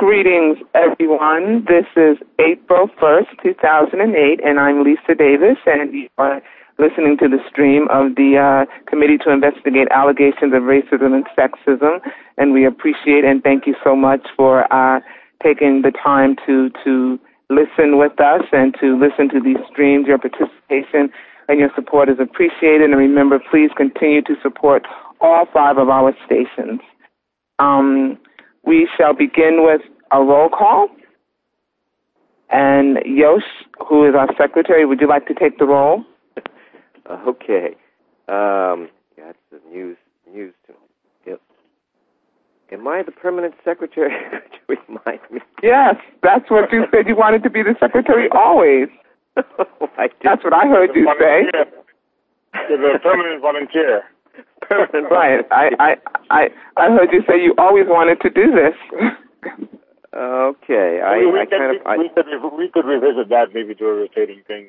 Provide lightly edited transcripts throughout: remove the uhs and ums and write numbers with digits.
Greetings, everyone. This is April 1st, 2008, and I'm Lisa Davis, and you are listening to the stream of the Committee to Investigate Allegations of Racism and Sexism, and we appreciate and thank you so much for taking the time to listen with us and to listen to these streams. Your participation and your support is appreciated, and remember, please continue to support all 5 of our stations. We shall begin with a roll call. And Yosh, who is our secretary, would you like to take the roll? Okay. That's the news to me. Yep. Am I the permanent secretary? Could you remind me? Yes, that's what you said. You wanted to be the secretary always. That's what I heard you say. You're the permanent volunteer. Right. I heard you say you always wanted to do this. Okay. We could revisit that, maybe do a rotating thing.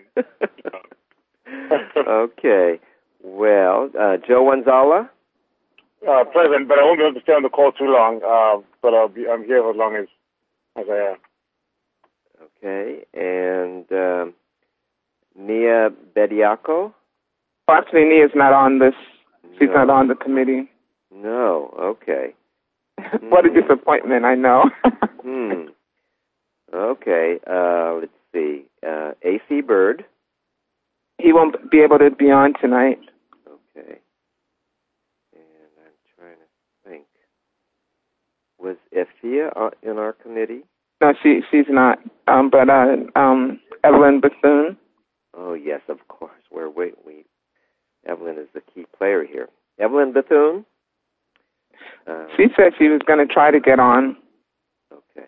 Okay. Well, Joe Wanzala? Present, but I won't be able to stay on the call too long. But I'm here as long as I am. Okay. And Nia Bediako? Actually, Nia's not on this. She's not on the committee. No. Okay. What a disappointment, I know. Okay. Let's see. A.C. Bird. He won't be able to be on tonight. Okay. And I'm trying to think. Was Efia in our committee? No, she's not. But Evelyn Bethune. Oh yes, of course. Evelyn is the key player here. Evelyn Bethune. She said she was going to try to get on. Okay.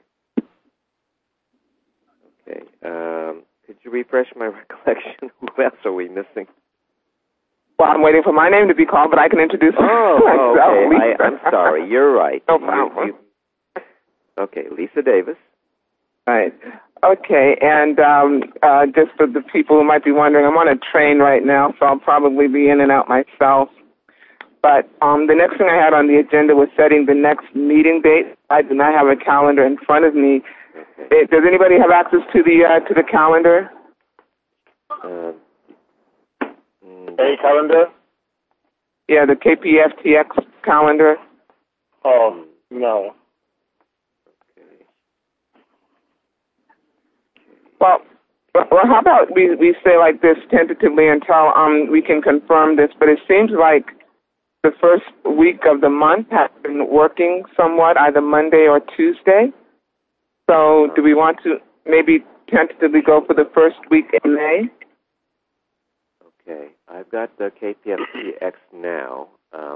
Okay. Could you refresh my recollection? Who else are we missing? Well, I'm waiting for my name to be called, but I can introduce myself. Okay. I'm sorry. You're right. No problem. Okay, Lisa Davis. Right. Okay, and just for the people who might be wondering, I'm on a train right now, so I'll probably be in and out myself. But the next thing I had on the agenda was setting the next meeting date. I do not have a calendar in front of me. Okay. Does anybody have access to the calendar? A calendar? Yeah, the KPFTX calendar. Oh, no. Well, how about we say like this tentatively until we can confirm this, but it seems like the first week of the month has been working somewhat, either Monday or Tuesday. So do we want to maybe tentatively go for the first week in May? Okay. I've got the KPFTX now.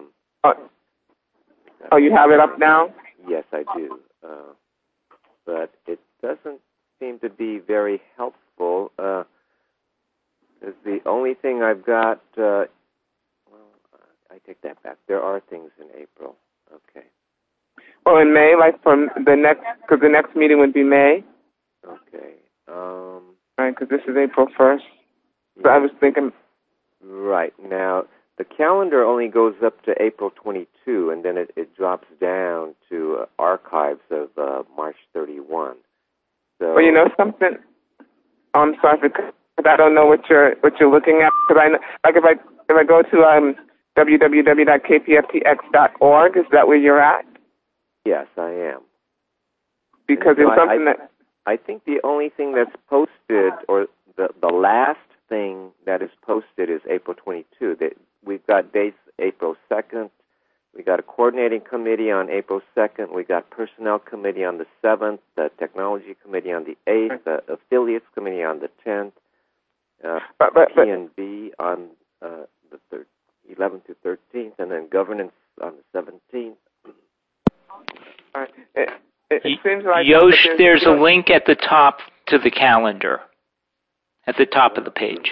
You have it up now? Yes, I do. But it doesn't seem to be very helpful. Is the only thing I've got. I take that back. There are things in April. Okay. Well, in May, like from because the next meeting would be May. Okay. Right, because this is April 1st. So I was thinking. Right. Now, the calendar only goes up to April 22, and then it drops down to archives of March 31. So, well, you know something? I'm sorry because I don't know what you're looking at. Because I know, like if I go to www.kpftx.org, is that where you're at? Yes, I am. Because it's something that I think the only thing that's posted, or the last thing that is posted, is April 22. That we've got dates April 2nd. We got a coordinating committee on April 2nd. We got personnel committee on the 7th, the technology committee on the 8th, the affiliates committee on the 10th, P&B on the 11th to 13th, and then governance on the 17th. All right. It seems like Yosh, there's a link at the top to the calendar, at the top of the page.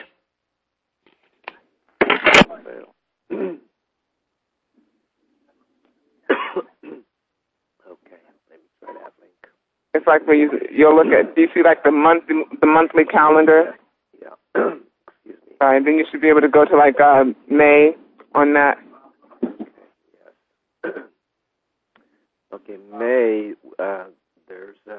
It's like when you'll look at, do you see like the monthly calendar? Yeah. Excuse me. All right, then you should be able to go to like May on that. Yes. Okay, May, there's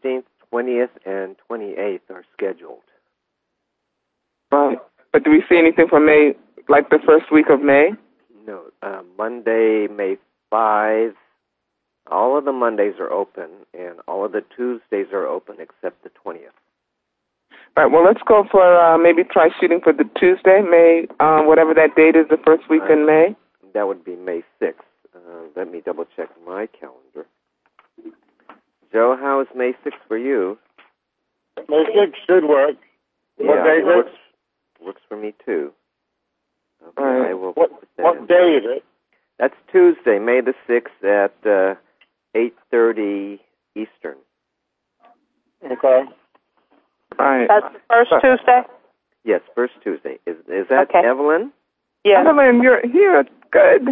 16th, 20th, and 28th are scheduled. Right. But do we see anything for May, like the first week of May? No, Monday, May 5. All of the Mondays are open, and all of the Tuesdays are open except the 20th. Right. Well, let's go for maybe try shooting for the Tuesday, May, whatever that date is, the first week in May. That would be May 6th. Let me double check my calendar. Joe, how is May 6th for you? May 6th should work. What day is it? Works for me too. Okay, right. I will. What day is it? That's Tuesday, May the 6th at 8:30 Eastern. Okay. Right. That's the first Tuesday? Yes, first Tuesday. Is that Okay. Evelyn? Yes. Evelyn, you're here. Good.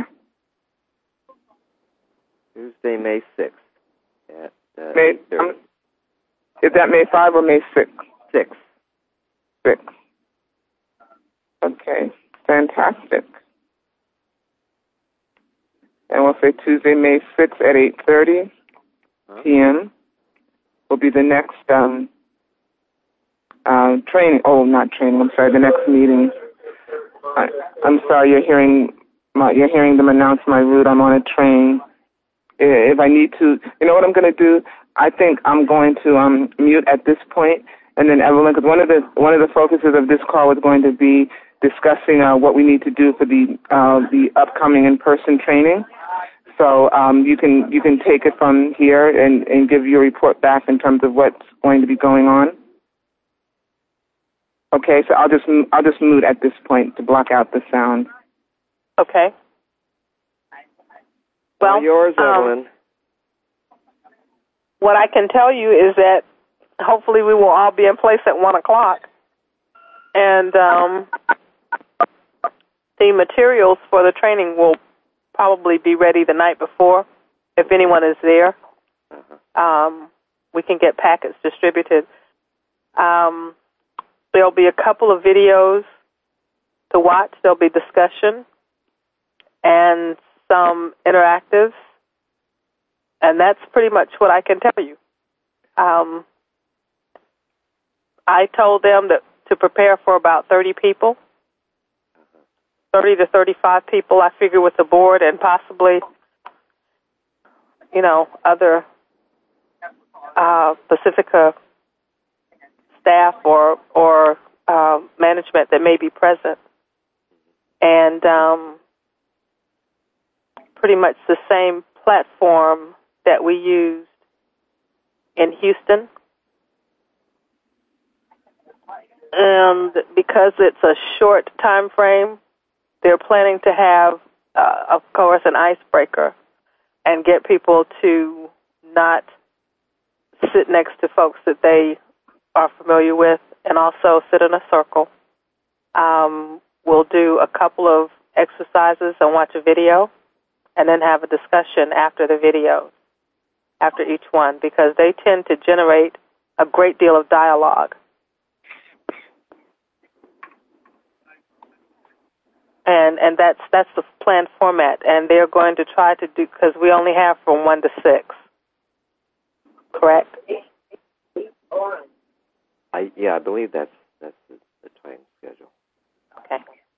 Tuesday, May 6th at May, 8:30. is that May 5 or May 6? 6. 6. Okay. Fantastic. And we'll say Tuesday, May 6th at 8:30 p.m. will be the next training. Oh, not training. I'm sorry. The next meeting. I'm sorry. You're hearing them announce my route. I'm on a train. If I need to, you know what I'm going to do? I think I'm going to mute at this point, and then Evelyn, because one of the focuses of this call was going to be discussing what we need to do for the upcoming in-person training. So you can take it from here and give your report back in terms of what's going to be going on. Okay, so I'll just mute at this point to block out the sound. Okay. Well, yours, Evelyn. What I can tell you is that hopefully we will all be in place at 1 o'clock. And the materials for the training will probably be ready the night before, if anyone is there. We can get packets distributed. There'll be a couple of videos to watch. There'll be discussion and some interactives, and that's pretty much what I can tell you. I told them to prepare for about 30 people, 30 to 35 people, I figure, with the board and possibly, other Pacifica staff or management that may be present. And pretty much the same platform that we used in Houston. And because it's a short time frame, they're planning to have, of course, an icebreaker and get people to not sit next to folks that they are familiar with, and also sit in a circle. We'll do a couple of exercises and watch a video, and then have a discussion after the video, after each one, because they tend to generate a great deal of dialogue. And that's the planned format, and they're going to try to do, because we only have from 1 to 6. Correct? I believe that's the time schedule. Okay.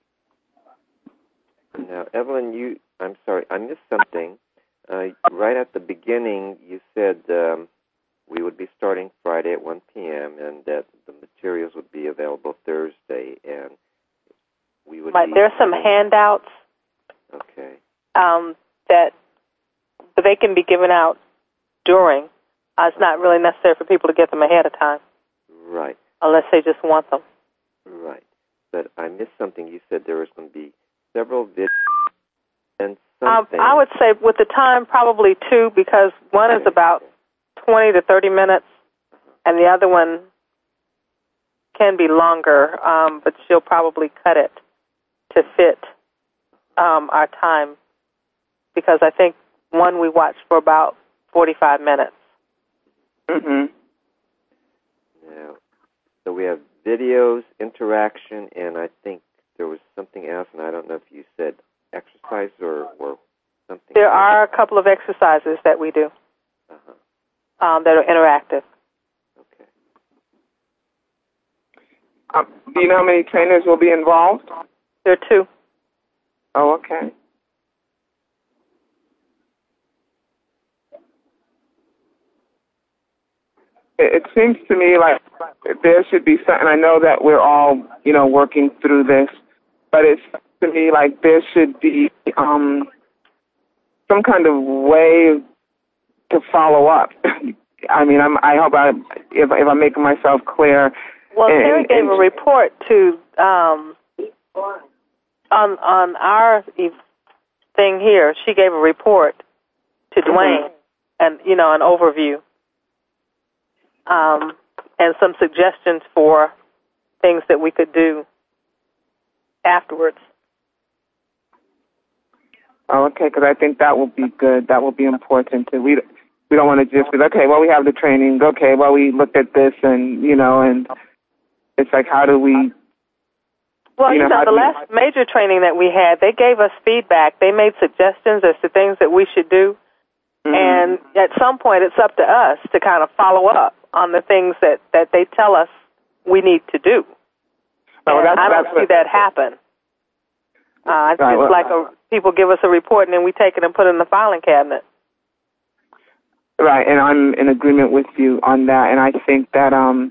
Now, Evelyn, I'm sorry, I missed something. Right at the beginning, you said we would be starting Friday at 1 p.m. and that the materials would be available Thursday, and we would. Right. There's some handouts. Okay. That they can be given out during. It's not really necessary for people to get them ahead of time. Right. Unless they just want them. Right. But I missed something. You said there was going to be several videos and something. I would say with the time, probably 2, because one is about 20 to 30 minutes, and the other one can be longer, but she'll probably cut it to fit our time, because I think one we watched for about 45 minutes. Mm-hmm. Now, so we have videos, interaction, and I think there was something else, and I don't know if you said exercise or something. There are a couple of exercises that we do that are interactive. Do you know how many trainers will be involved? There are 2. Oh, okay. It seems to me like there should be something. I know that we're all, working through this, but it seems to me like there should be some kind of way to follow up. I mean, I hope if I'm making myself clear. Well, Terry gave a report to on our thing here. She gave a report to Dwayne, and an overview, and some suggestions for things that we could do afterwards. Oh, okay, because I think that will be good. That will be important. We don't want to just be okay. Well, we have the training. Okay, well, we looked at this, and and it's like, how do we? Well, the last major training that we had, they gave us feedback. They made suggestions as to things that we should do, and at some point, it's up to us to kind of follow up on the things that they tell us we need to do. Oh, and I don't see that happen. It's like people give us a report, and then we take it and put it in the filing cabinet. Right, and I'm in agreement with you on that. And I think that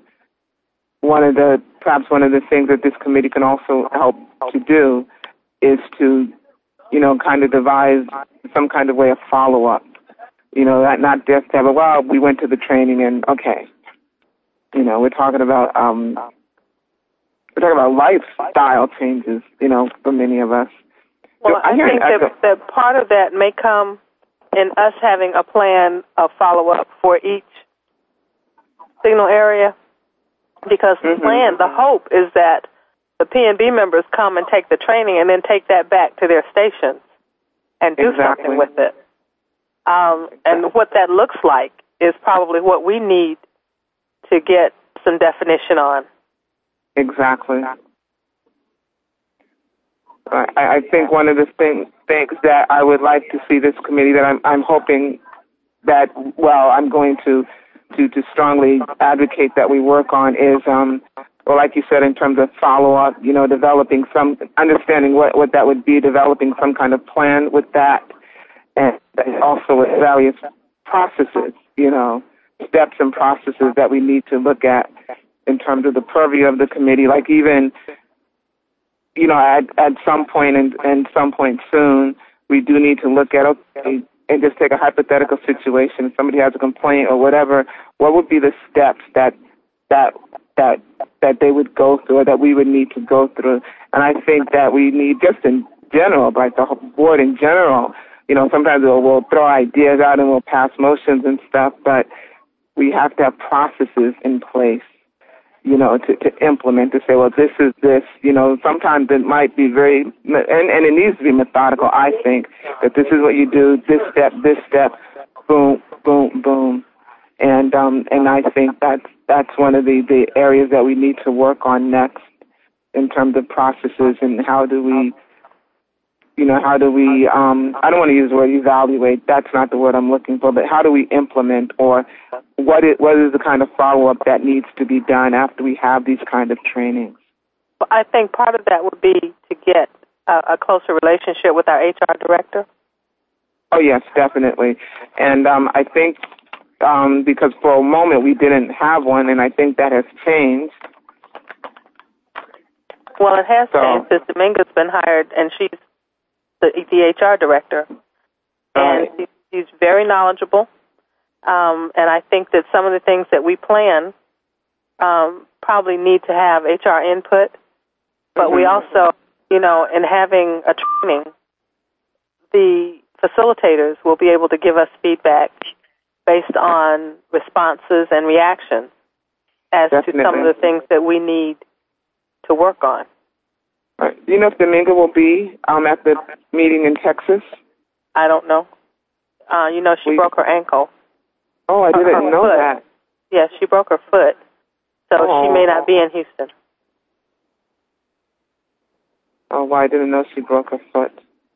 perhaps one of the things that this committee can also help to do is to, kind of devise some kind of way of follow-up. That not just have we went to the training and okay. We're talking about lifestyle changes, for many of us. Well, I think that part of that may come in us having a plan of follow-up for each signal area, because the plan, the hope is that the P&B members come and take the training and then take that back to their stations and do something with it. And what that looks like is probably what we need to get some definition on. Exactly. I think one of the things that I would like to see this committee, that I'm hoping that, I'm going to strongly advocate that we work on is, like you said, in terms of follow-up, developing some, understanding what that would be, developing some kind of plan with that, and also with various processes, steps and processes that we need to look at in terms of the purview of the committee, like even, at some point and some point soon, we do need to look at, okay, and just take a hypothetical situation. If somebody has a complaint or whatever, what would be the steps that they would go through, or that we would need to go through? And I think that we need, just in general, like the whole board in general, sometimes we'll throw ideas out and we'll pass motions and stuff, but we have to have processes in place, to implement, to say, this is this, sometimes it might be very, and it needs to be methodical, I think, that this is what you do, this step, boom, boom, boom. And I think that's one of the areas that we need to work on next in terms of processes, and how do we, I don't want to use the word evaluate, that's not the word I'm looking for, but how do we implement, or what is the kind of follow-up that needs to be done after we have these kind of trainings? Well, I think part of that would be to get a closer relationship with our HR director. Oh, yes, definitely. And I think because for a moment we didn't have one, and I think that has changed. Well, it has changed since Dominga's been hired, and she's the HR director. And she's very knowledgeable. And I think that some of the things that we plan probably need to have HR input. But we also, in having a training, the facilitators will be able to give us feedback based on responses and reactions as to some of the things that we need to work on. Right. Do you know if Dominga will be at the meeting in Texas? I don't know. She broke her ankle. Oh, I didn't know that. Yes, she broke her foot, so she may not be in Houston. Oh, well, I didn't know she broke her foot.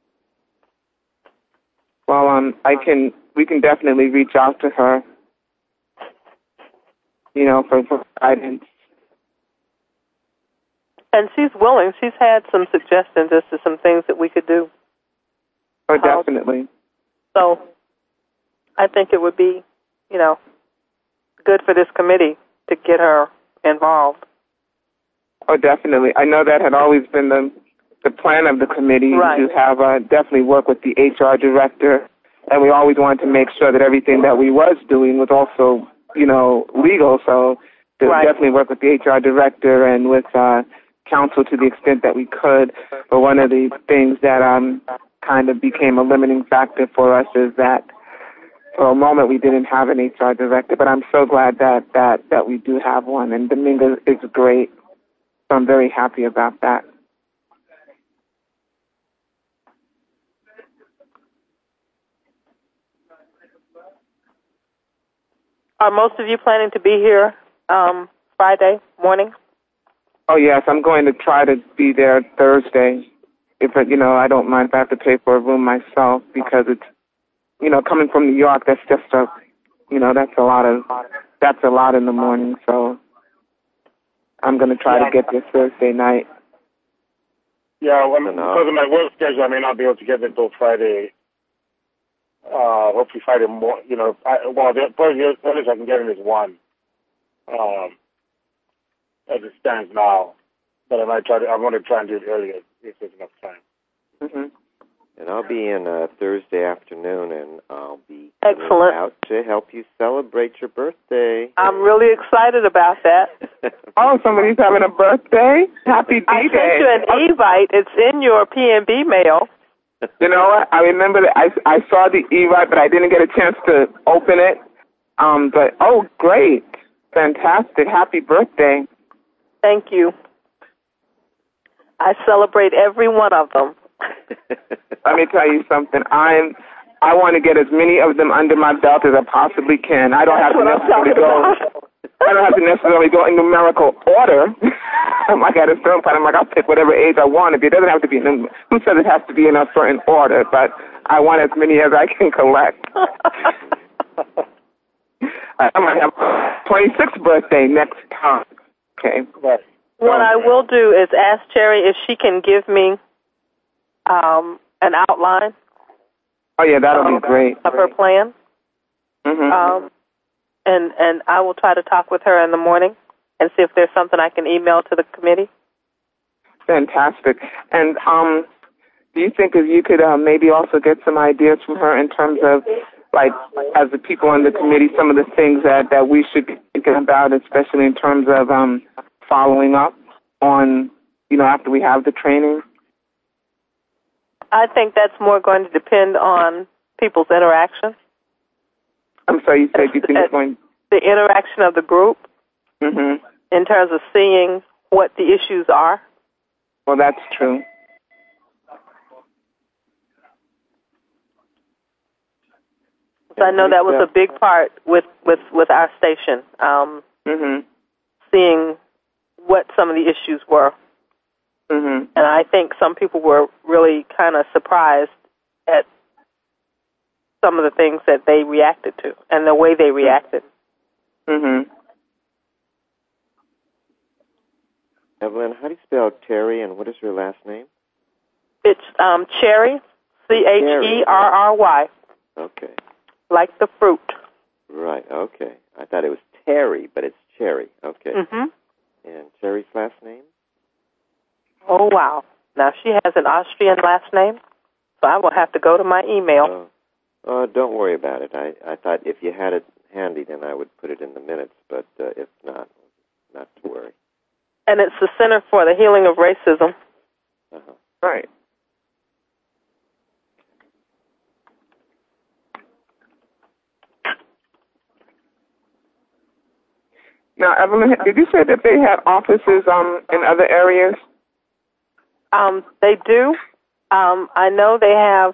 Well, we can definitely reach out to her, for guidance. And she's willing. She's had some suggestions as to some things that we could do. Oh, definitely. So I think it would be, good for this committee to get her involved. Oh, definitely. I know that had always been the plan of the committee to have definitely work with the HR director, and we always wanted to make sure that everything that we was doing was also, legal. So to definitely work with the HR director and with council to the extent that we could. But one of the things that kind of became a limiting factor for us is that for a moment we didn't have an HR director, but I'm so glad that we do have one, and Dominga is great. So I'm very happy about that. Are most of you planning to be here Friday morning? Oh, yes, I'm going to try to be there Thursday. I don't mind if I have to pay for a room myself because it's, coming from New York, that's just that's a lot in the morning. So I'm going to try to get there Thursday night. Yeah, because of my work schedule, I may not be able to get there until Friday. Hopefully Friday morning. The earliest I can get in is 1. As it stands now, but I'm going to try and do it earlier if there's enough time. Mm-hmm. And I'll be in Thursday afternoon, and I'll be out to help you celebrate your birthday. I'm really excited about that. Oh, somebody's having a birthday? Happy D-Day. I sent you an Evite. It's in your PNB mail. You know what? I remember that I saw the Evite, but I didn't get a chance to open it. Great. Fantastic. Happy birthday. Thank you. I celebrate every one of them. Let me tell you something. I want to get as many of them under my belt as I possibly can. I don't have to necessarily go in numerical order. I'm like at a certain point, I'll pick whatever age I want. If it doesn't have to be who says it has to be in a certain order? But I want as many as I can collect. I might have 26th birthday next time. Okay. What I will do is ask Cherry if she can give me an outline. Oh, yeah, that'll be great. Of her plan. Mm-hmm. And I will try to talk with her in the morning and see if there's something I can email to the committee. Fantastic. And do you think if you could maybe also get some ideas from her in terms of, as the people on the committee, some of the things that we should be thinking about, especially in terms of following up on, after we have the training? I think that's more going to depend on people's interaction. I'm sorry, you said you think it's going... The interaction of the group in terms of seeing what the issues are. Well, that's true. So I know that was a big part with our station, seeing what some of the issues were. And I think some people were really kind of surprised at some of the things that they reacted to and the way they reacted. Evelyn, how do you spell Terry, and what is her last name? It's Cherry, Cherry. Okay. Like the fruit. Right, okay. I thought it was Terry, but it's Cherry. Okay. And Cherry's last name? Oh, wow. Now, she has an Austrian last name, so I will have to go to my email. Don't worry about it. I thought if you had it handy, then I would put it in the minutes, but if not to worry. And it's the Center for the Healing of Racism. Right. Now, Evelyn, did you say that they had offices in other areas? They do. I know they have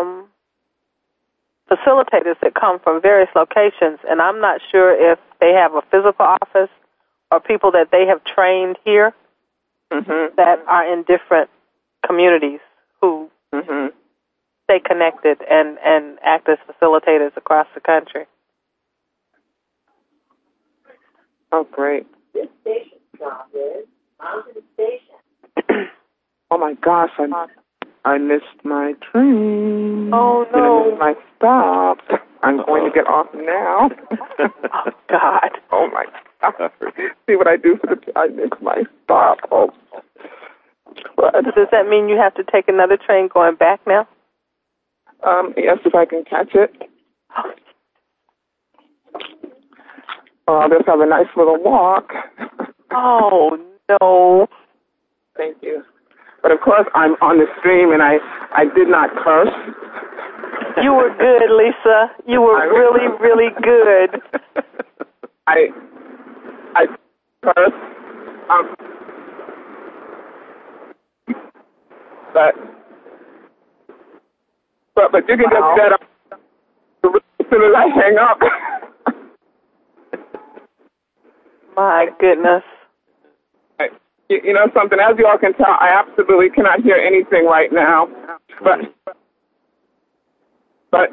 facilitators that come from various locations, and I'm not sure if they have a physical office or people that they have trained here that are in different communities who stay connected and act as facilitators across the country. Oh, great. This station's job is Mountain Station. gosh, I missed my train. Oh, no. I missed my stop. I'm going to get off now. Oh, God. Oh, my God. See what I do for I missed my stop. Oh, So does that mean you have to take another train going back now? Yes, if I can catch it. I'll just have a nice little walk. Oh, no. Thank you. But, of course, I'm on the stream, and I did not curse. You were good, Lisa. You were really, really good. I curse. But you can just get up as soon as I hang up. My goodness. You know something, as you all can tell, I absolutely cannot hear anything right now. But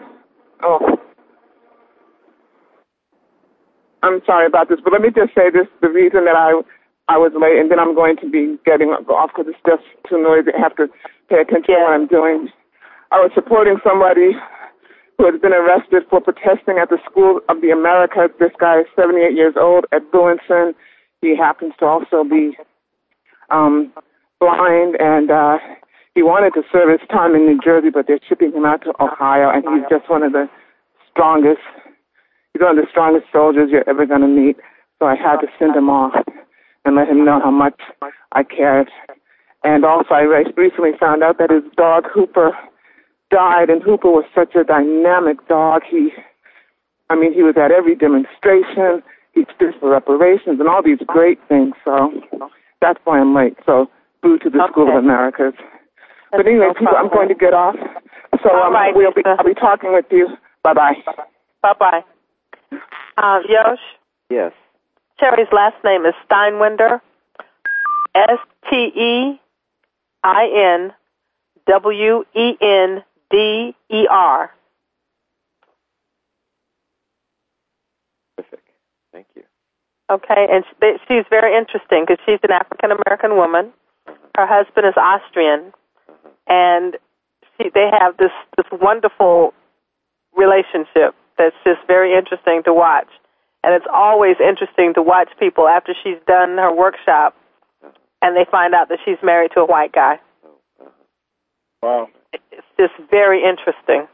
I'm sorry about this, but let me just say this, the reason that I was late, and then I'm going to be getting off because it's just too noisy. I have to pay attention to what I'm doing. I was supporting somebody who has been arrested for protesting at the School of the Americas. This guy is 78 years old at Bullinson. He happens to also be blind, and he wanted to serve his time in New Jersey, but they're shipping him out to Ohio, and he's just one of the strongest. He's one of the strongest soldiers you're ever going to meet. So I had to send him off and let him know how much I cared. And also, I recently found out that his dog Hooper died, and Hooper was such a dynamic dog. He was at every demonstration. He stood for reparations and all these great things. So that's why I'm late. So boo to the School of Americas. But anyway, people, I'm going to get off. So right, I'll be talking with you. Bye-bye. Bye-bye. Yosh? Yes. Terry's last name is Steinwender. STEINWENDER. Terrific. Thank you. Okay, and she's very interesting because she's an African-American woman. Her husband is Austrian, and they have this wonderful relationship that's just very interesting to watch. And it's always interesting to watch people after she's done her workshop and they find out that she's married to a white guy. Wow. It's just very interesting.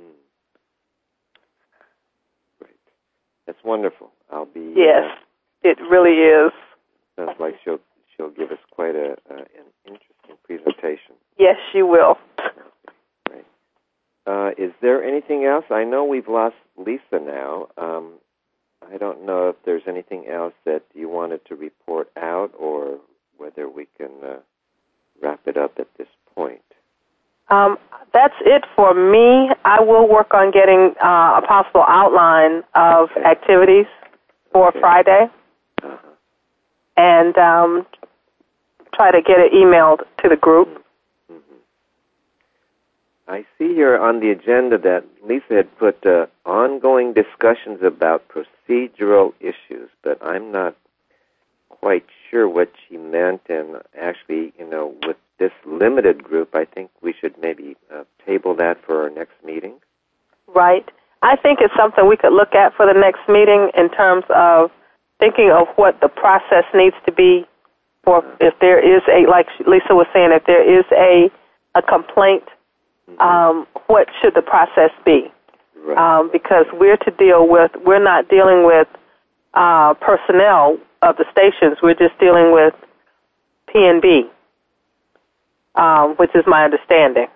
Great. That's wonderful. I'll be... Yes, it really is. Sounds like she'll give us quite an interesting presentation. Yes, she will. Great. Is there anything else? I know we've lost Lisa now. I don't know if there's anything else that you wanted to report out or whether we can wrap it up at this point. That's it for me. I will work on getting a possible outline of activities for Friday and try to get it emailed to the group. I see here on the agenda that Lisa had put ongoing discussions about procedural issues, but I'm not quite sure what she meant. And actually, with this limited group, I think we should maybe table that for our next meeting. Right. I think it's something we could look at for the next meeting in terms of thinking of what the process needs to be for if there is like Lisa was saying, if there is a complaint, what should the process be? Right. Because we're not dealing with personnel of the stations. We're just dealing with P&B, which is my understanding.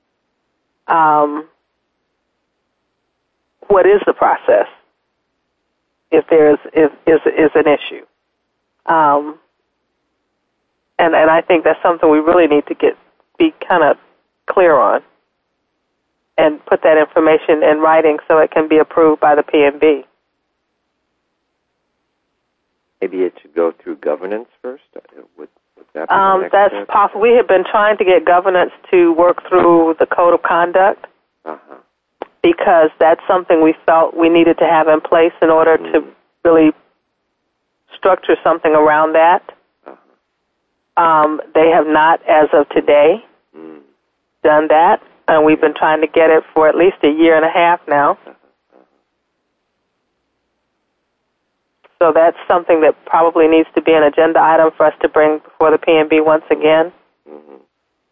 What is the process if there is an issue? And I think that's something we really need to be kind of clear on and put that information in writing so it can be approved by the P&B. Maybe it should go through governance first? Would that be that's possible. We have been trying to get governance to work through the Code of Conduct because that's something we felt we needed to have in place in order to really structure something around that. They have not as of today. done that, and we've been trying to get it for at least a year and a half now. So that's something that probably needs to be an agenda item for us to bring before the P&B once again. Mm-hmm.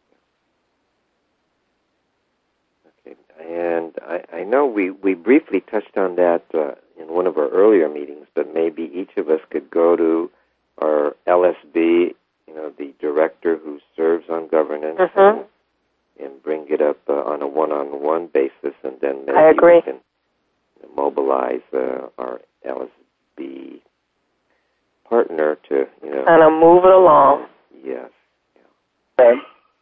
Okay, and I know we briefly touched on that in one of our earlier meetings, but maybe each of us could go to our LSB, the director who serves on governance, and bring it up on a one-on-one basis, and then maybe we can mobilize our LSB partner to, kind of move it along. Yes. Yeah.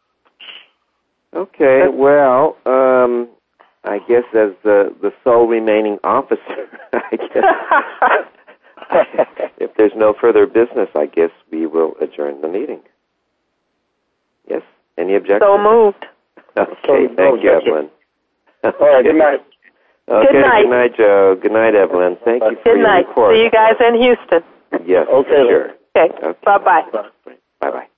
Okay. Well, I guess as the sole remaining officer, I guess if there's no further business, I guess we will adjourn the meeting. Yes. Any objections? So moved. Okay. Thank you, Evelyn. All right. Good night. Okay. Good night. Good night, Joe. Good night, Evelyn. Thank you for your report. See you guys in Houston. Yes. Okay. Sure. Okay. Bye-bye. Bye-bye.